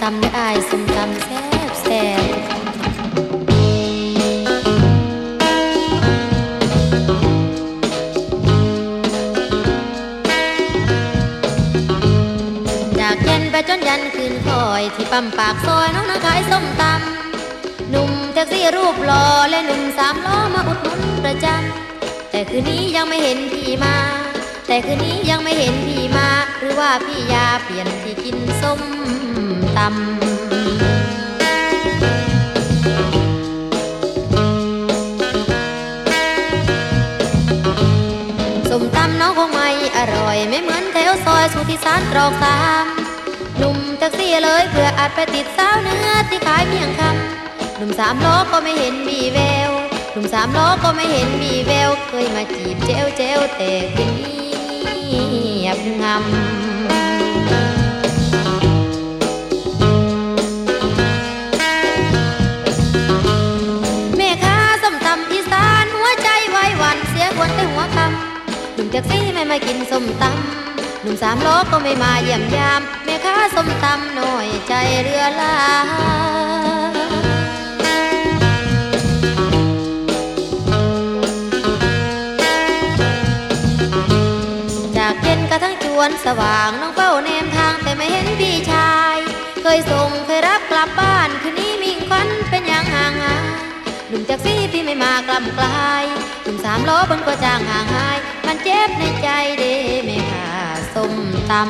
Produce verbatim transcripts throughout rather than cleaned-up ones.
ำได้อายส้มตำแซ่บแซ่บจากเย็นไปจนยันคืนคอยที่ปั๊มปากซอยน้องนาขายส้มตำหนุ่มแท็กซี่รูปหล่อและหนุ่มสามล้อมาอุดหนุนประจำแต่คืนนี้ยังไม่เห็นพี่มาแต่คืนนี้ยังไม่เห็นพี่มาหรือว่าพี่ยาเปลี่ยนที่กินส้มตำส้มตำน้องคงไม่อร่อยไม่เหมือนแถวซอยสุทธิสารตรอกสามหนุ่มแท็กซี่เลยเพื่ออาจไปติดสาวเนื้อที่ขายเพียงคำหนุ่มสามล้อก็ไม่เห็นมีแววหนุ่มสามล้อก็ไม่เห็นมีแววเคยมาจีบเจ้วเจ้วแต่คืนนี้เงียบงำแม่ค้าส้มตำอีสานหัวใจไว้หวั่นเสียคนแต่หัวคำหนุ่มแท็กซี่ไม่มากินส้มตำหนุ่มสามล้อก็ไม่มาเยี่ยมยามแม่ค้าส้มตำน้อยใจเรือลาจากเย็นกระทั่งจวนสว่างน้องเฝ้าแนมทางแต่ไม่เห็นพี่ชายเคยส่งเคยรับกลับบ้านคืนนี้มิ่งควันเป็นอย่างห่างหายหนุ่มแท็กซี่พี่ไม่มากล่ำกลายหนุ่มสามล้อบนก็จางห่างหายมันเจ็บในใจเด้แม่ค้าส้มตำ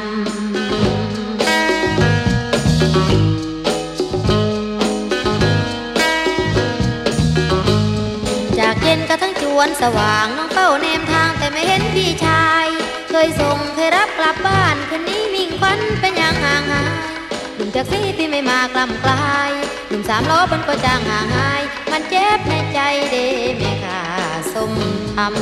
จากเย็นกระทั่งจวนสว่างน้องเฝ้าแนมทางแต่ไม่เห็นพี่ชายเคยส่งเคยรับกลับบ้านคืนนี้มิ่งควันเป็นอย่างห่างหายหนุ่มแท็กซี่พี่ไม่มากล่ำกลายหนุ่มสามล้อบนก็จางห่างหายมันเจ็บในใจเด้แม่ค้าส้มตำ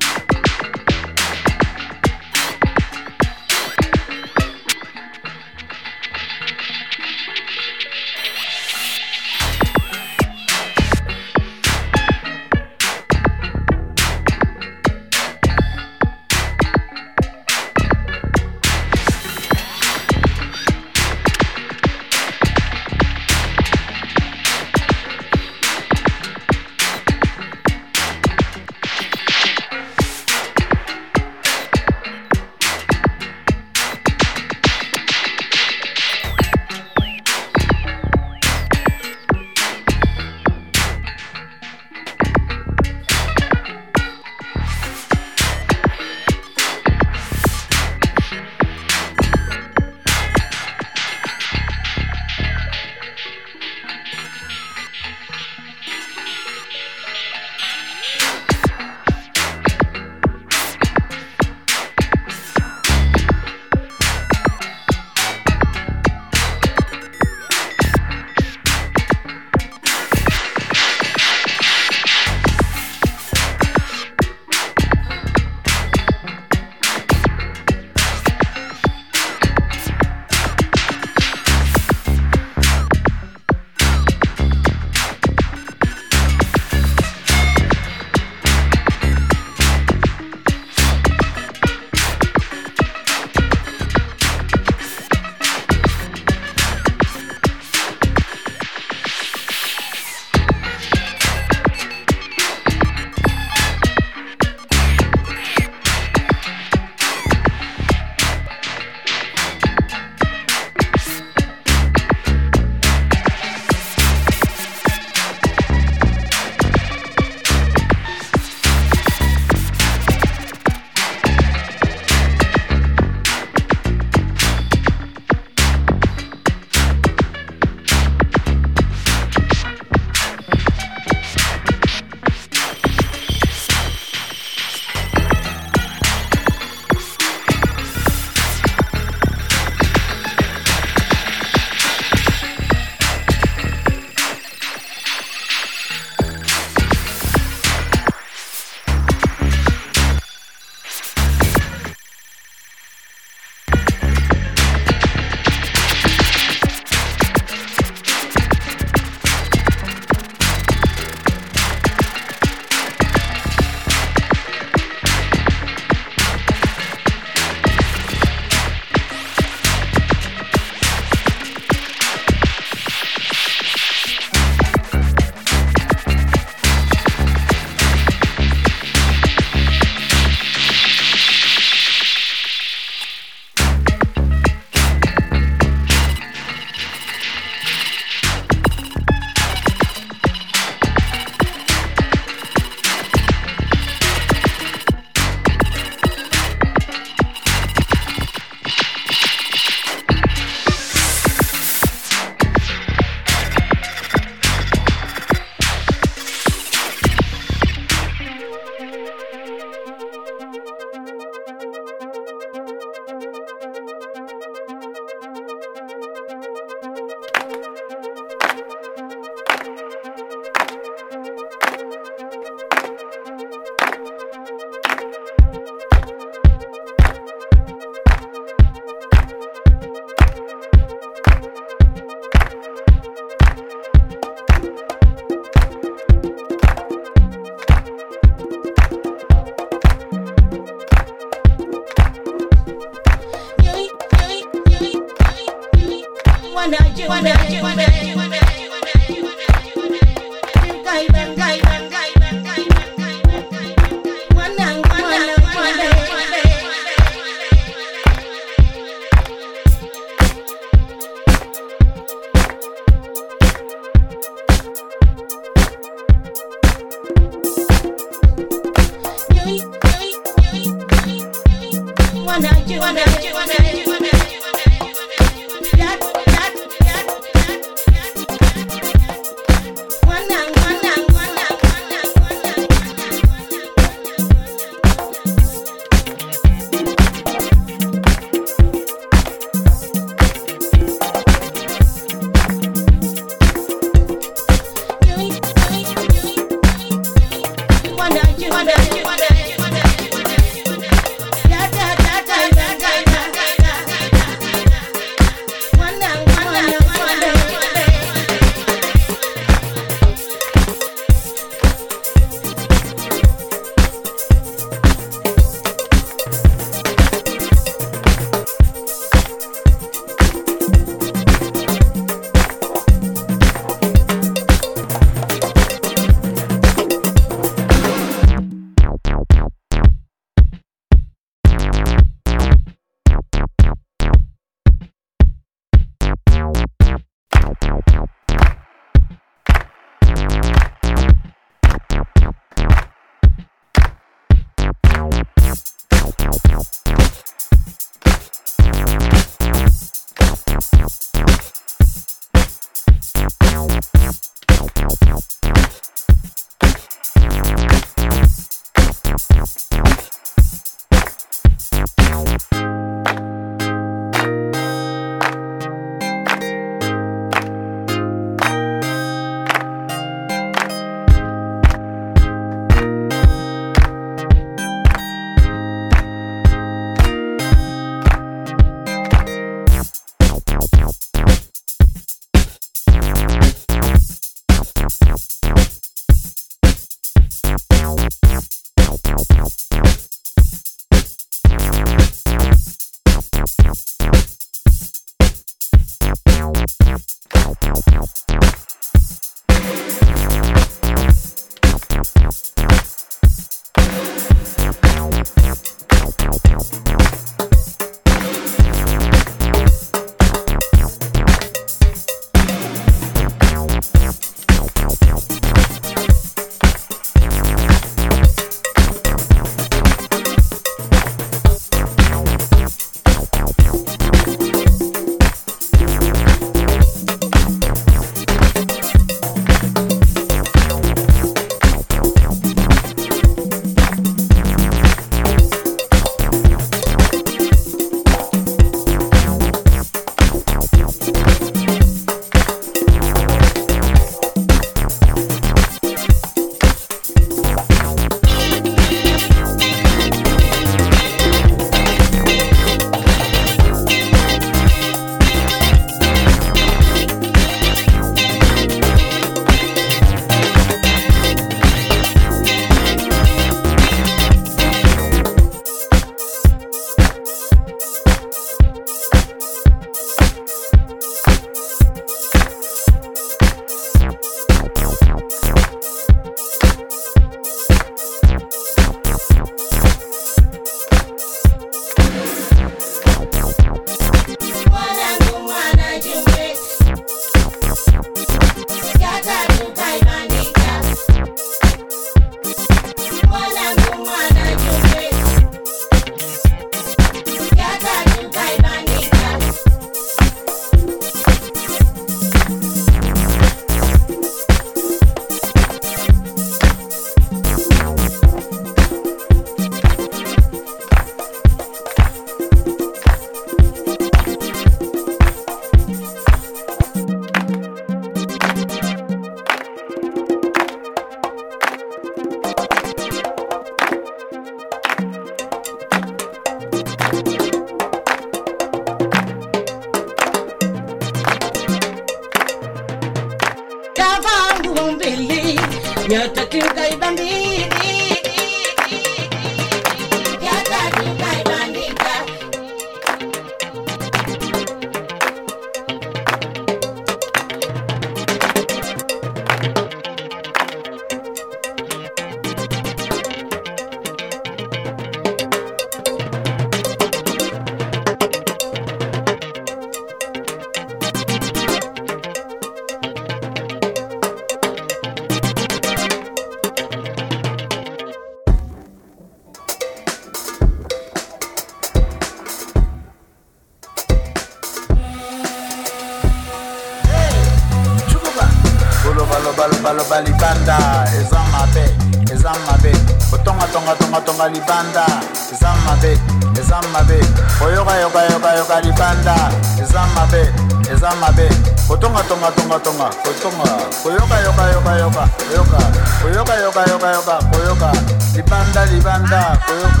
balo balo balibanda ezamabe ezamabe otonga tonga tonga tonga libanda ezamabe ezamabe oyoka yoka yoka yoka libanda ezamabe ezamabe otonga tonga tonga tonga otonga oyoka yoka yoka yoka oyoka oyoka yoka yoka yoka oyoka libanda libanda oyoka.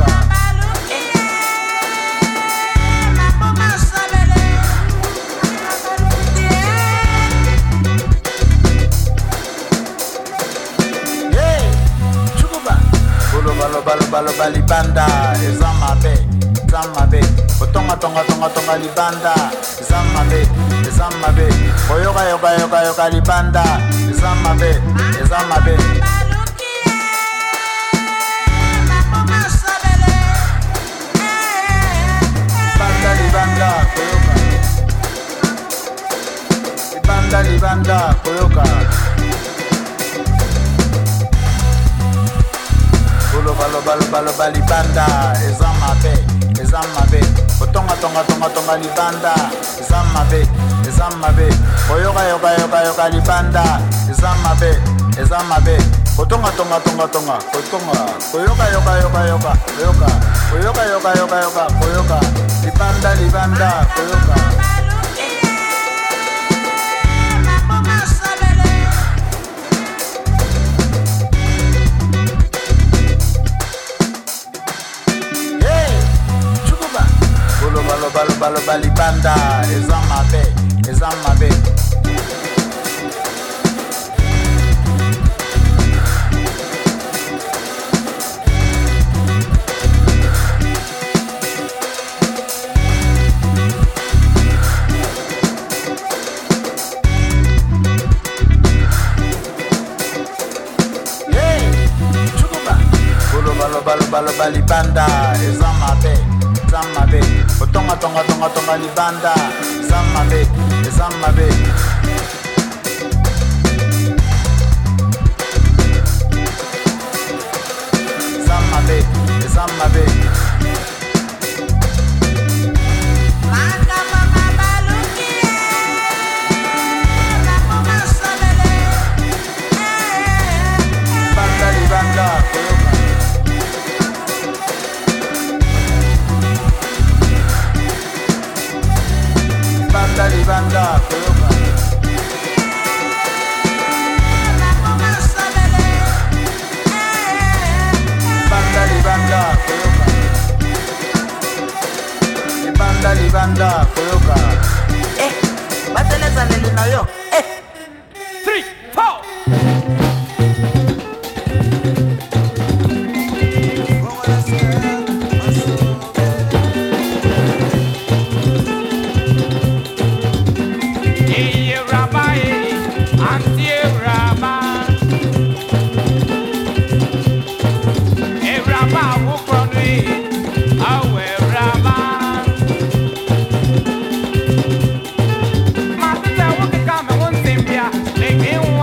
Balo balo balo balibanda ezamabe ezamabe otonga tonga tonga tonga libanda ezamabe ezamabe oyoka yoka yoka yoka libanda ezamabe ezamabe libanda libanda koyoka libanda libanda koyoka. Balo balo balo balibanda ezamabe ezamabe otonga tonga tonga tonga libanda ezamabe ezamabe oyoka yoka yoka yoka libanda ezamabe ezamabe otonga tonga tonga tonga otonga oyoka yoka yoka yoka oyoka oyoka yoka yoka yoka oyoka libanda libanda oyoka. Balo balo balo balibanda ezamabe ezamabe hey chukuba balo balo balo balo balibanda ezamabe ezamabe otonga tonga tonga tonga libanda ezamabe ezamabe ezamabe ezamabe banda libanda koyoka banda libanda koyoka banda libanda koyoka libanda libanda koyoka. Eh, bateleza neli na yo. Eh, three, four. Make me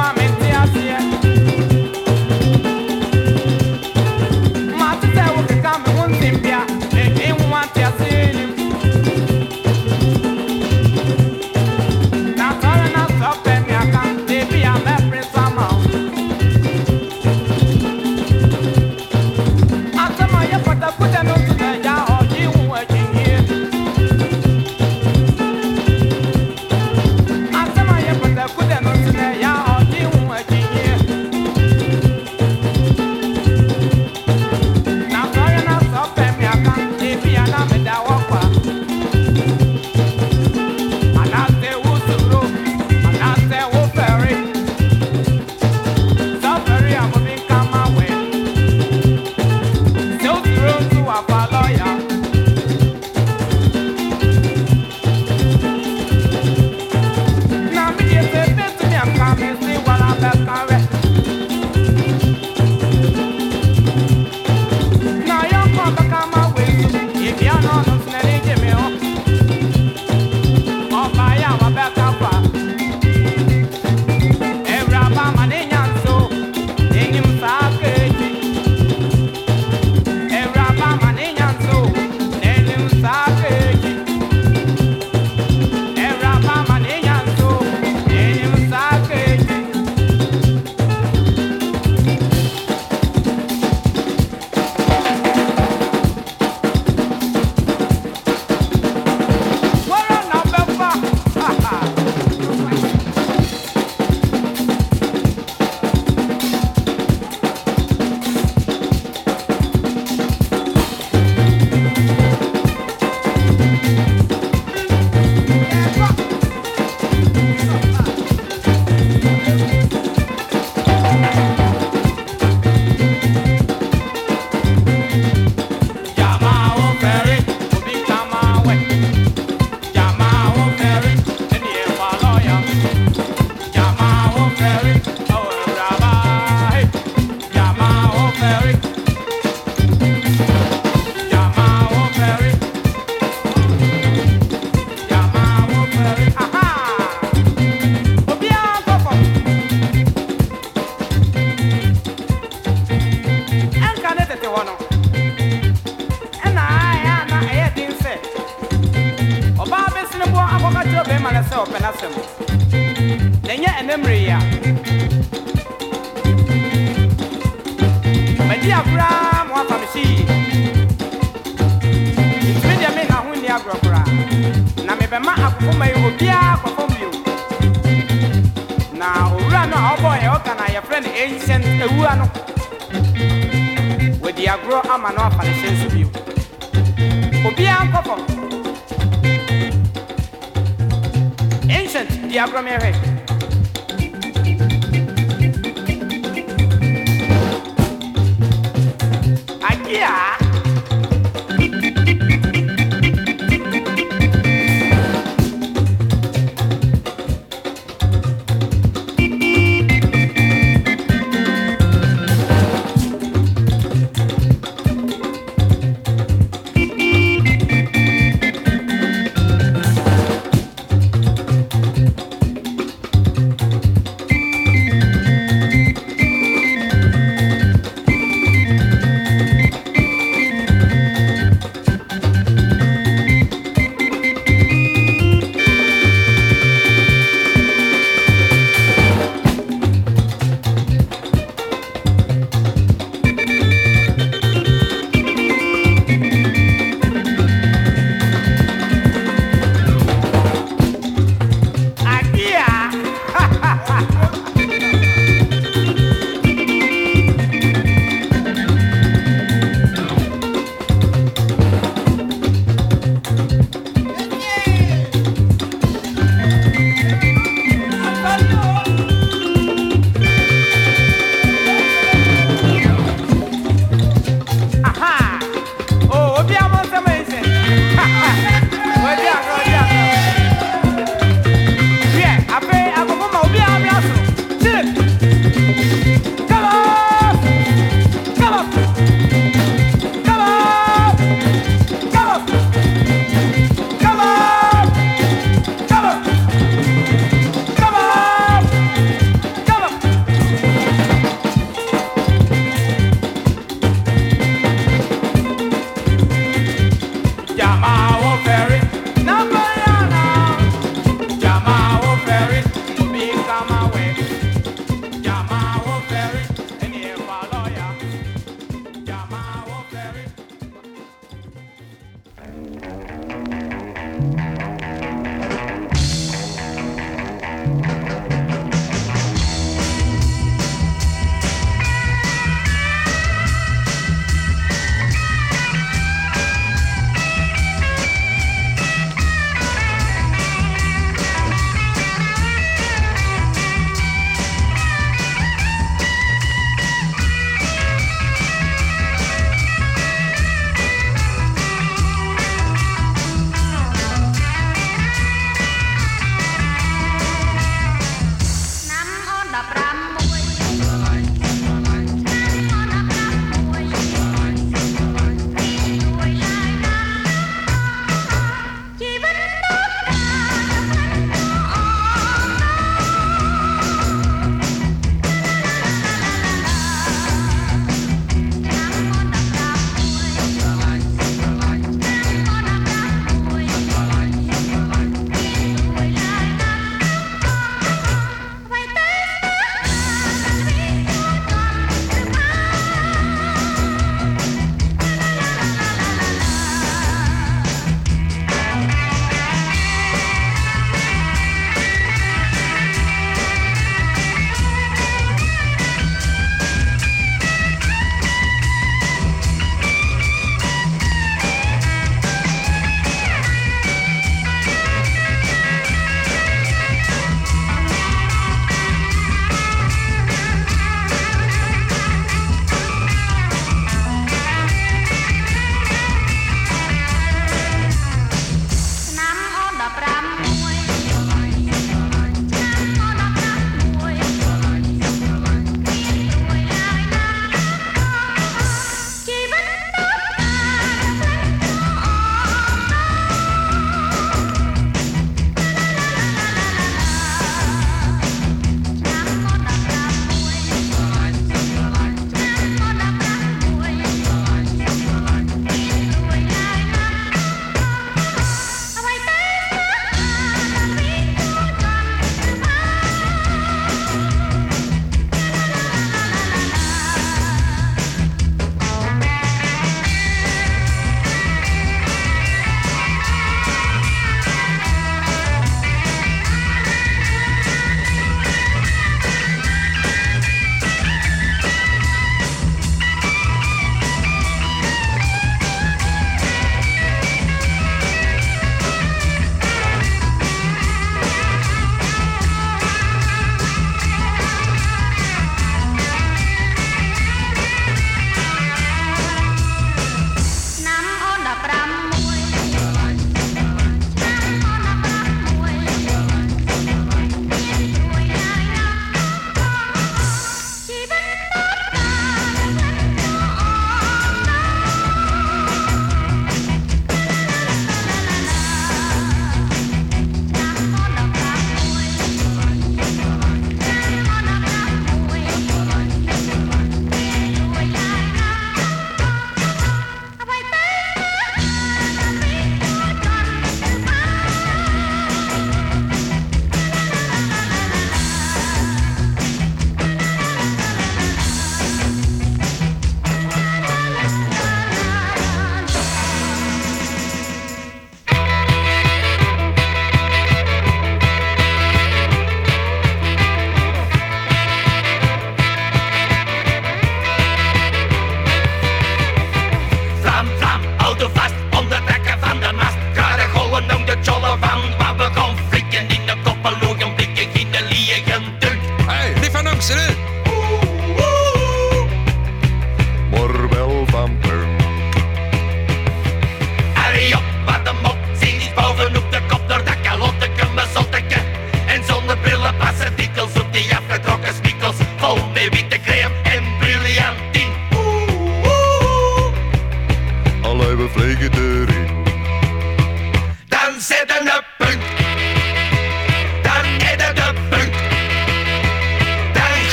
penasem. Nenya enemre ya. Medi agura mo afamisi. Media me na hu ni agura agura. Na me be ma akofo mai obia akofo bio. Na owura no obo e o kana your friend ancient ewu ano. We di agro ama no afamisi nso bio. Obia akofo. Ancient di agro me he. Agia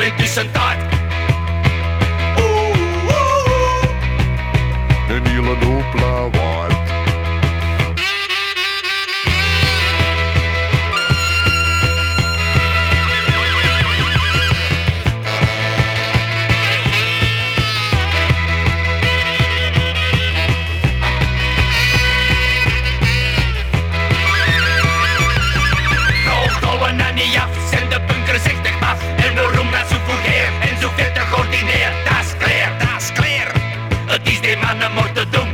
intussen tijd. Oeh, oeh. Een hele hoop lawaai. Zijn de bunkers echt echt af. En waarom dat zo vulgair en zo vet geordineerd. Dat is klaar, dat is klaar. Het is die mannen moeten doen.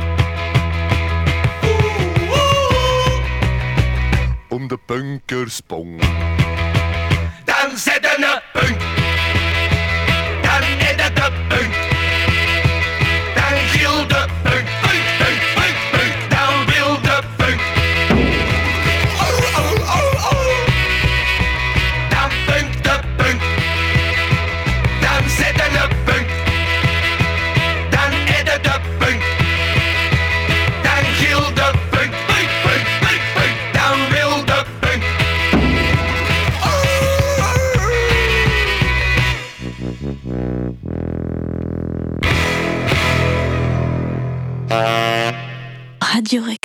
Oeh, oeh. Om de bunkersprong. Dan zetten een punk. Dan net het de punk. Dan gil de punk. Punk, punk, punk, punk. Dan wil de punk. Oh, oh, oh, oh. Punk de punk, dan zetten de punk, dan edden de punk, dan gil de punk, punk, punk, punk, punk, dan wil de punk. Radio Rec.